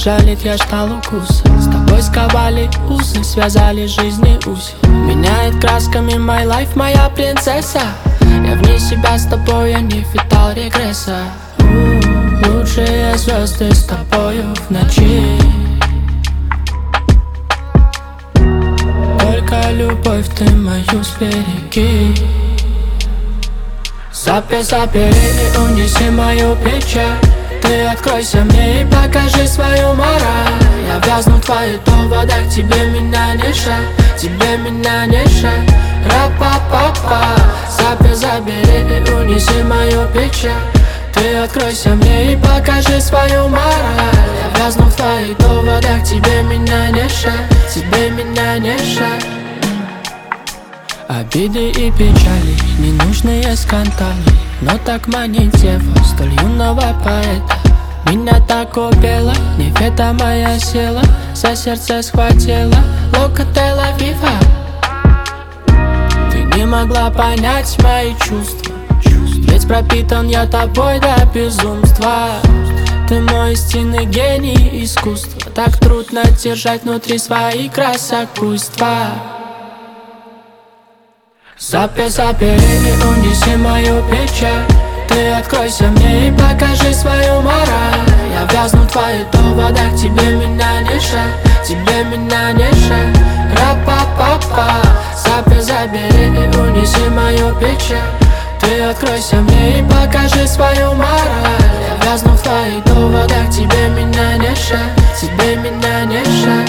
жалит, я ждал укуса. С тобой сковали усы, связали жизни узел. Меняет красками my life, моя принцесса. Я вне себя с тобой, я не впитал регресса. Лучшие звезды с тобою в ночи. Только любовь, ты мою сбереги. Забери и унеси мою печаль. Ты откройся мне и покажи свою мораль. Я вязну в твоих доводах, тебе меня не жаль, тебе меня не жаль. Ра-па-па-па. Забери и унеси мою печаль. Ты откройся мне и покажи свою мораль. Я вязну в твоих доводах, тебе меня не жаль, тебе меня не жаль. Обиды и печали, ненужные скандалы, но так манит дева, столь юного поэта. Меня так убила, неведомая сила, за сердце схватила Лока Тель-Авива. Ты не могла понять мои чувства, ведь пропитан я тобой до безумства. Ты мой истинный гений искусства, так трудно держать внутри свои красокуйства. Забери и унеси мою печаль. Ты откройся мне и покажи свою мораль. Я вязну в твоих доводах, тебе меня не жаль, тебе меня не жаль. Ра-па-па-па. Забери и унеси мою печаль. Ты откройся мне и покажи свою мораль. Я вязну в твоих доводах, тебе меня не жаль, тебе меня не жаль.